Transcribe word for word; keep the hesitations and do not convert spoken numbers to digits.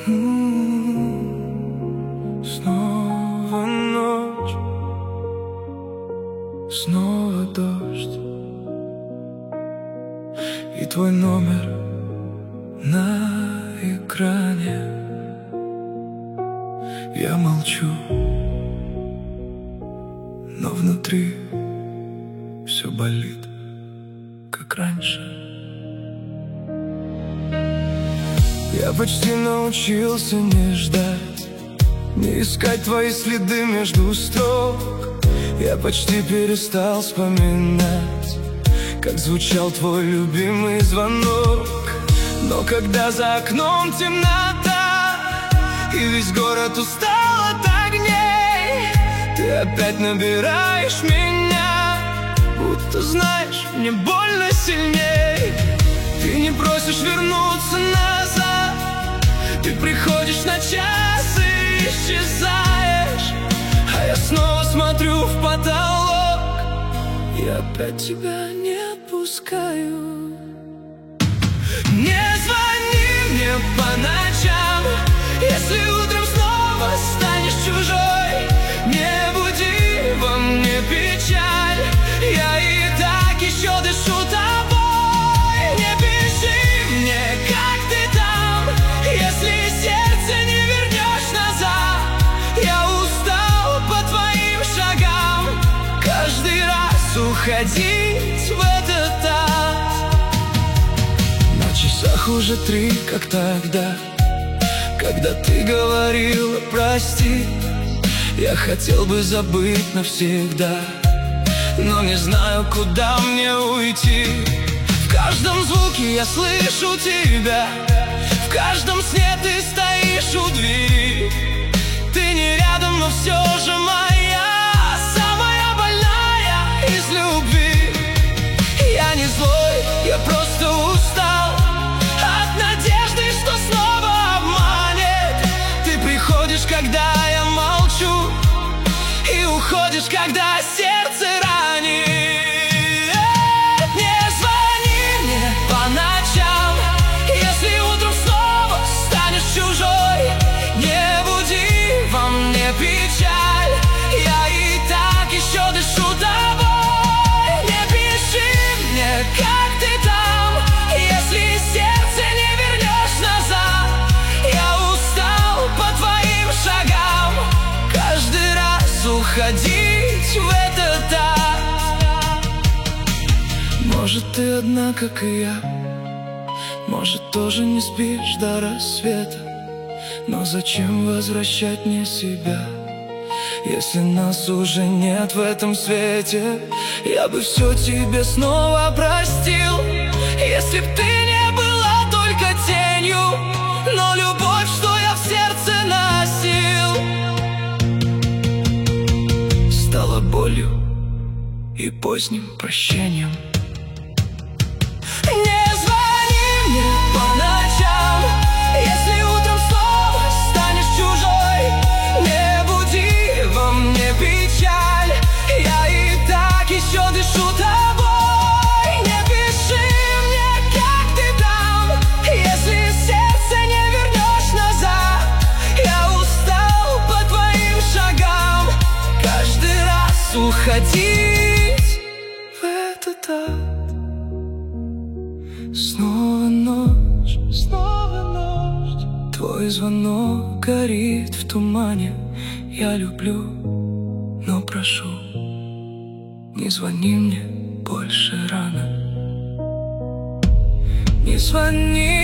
М-м-м. Снова ночь, снова дождь, и твой номер на экране. Я молчу, но внутри все болит, как раньше. Я почти научился не ждать, не искать твои следы между строк. Я почти перестал вспоминать, как звучал твой любимый звонок. Но когда за окном темнота и весь город устал от огней, ты опять набираешь меня, будто знаешь, мне больно сильней. Ты не просишь вернуться назад, ты приходишь на час и исчезаешь, а я снова смотрю в потолок и опять тебя не отпускаю. Не звони мне по ночам, если утром снова станешь чужой. Не буди во мне печаль, я и так еще дышу тобой. Не пиши мне, как ты там, если сердце не вернешь назад. Я устал по твоим шагам каждый раз уходить в этот ад. На часах уже три, как тогда, когда ты говорила прости. Я хотел бы забыть навсегда, но не знаю, куда мне уйти. В каждом звуке я слышу тебя, в каждом сне ты стоишь у двери. Ты не рядом, но все же моя, самая больная из любви. Я не злой, я просто устал от надежды, что снова обманет. Ты приходишь, когда я молчу, и уходишь, когда сердце ранит. Не звони мне по ночам, если утром снова станешь чужой. Не буди во мне печаль, я и так еще дышу тобой. Не пиши мне, как ты там, если сердце не вернешь назад. Я устал по твоим шагам каждый раз уходить в этот ад. Может, ты одна, как и я, может, тоже не спишь до рассвета. Но зачем возвращать мне себя, если нас уже нет в этом свете? Я бы все тебе снова простил, если б ты не была только тенью, но любовь, что я в сердце носил, стала болью и поздним прощением. Не звони мне по ночам, если утром снова станешь чужой. Не буди во мне печаль, я и так еще дышу тобой. Не пиши мне, как ты там, если сердце не вернешь назад. Я устал по твоим шагам каждый раз уходить в этот ад. Снова ночь, снова ночь, твой звонок горит в тумане. Я люблю, но прошу, не звони мне больше рано. Не звони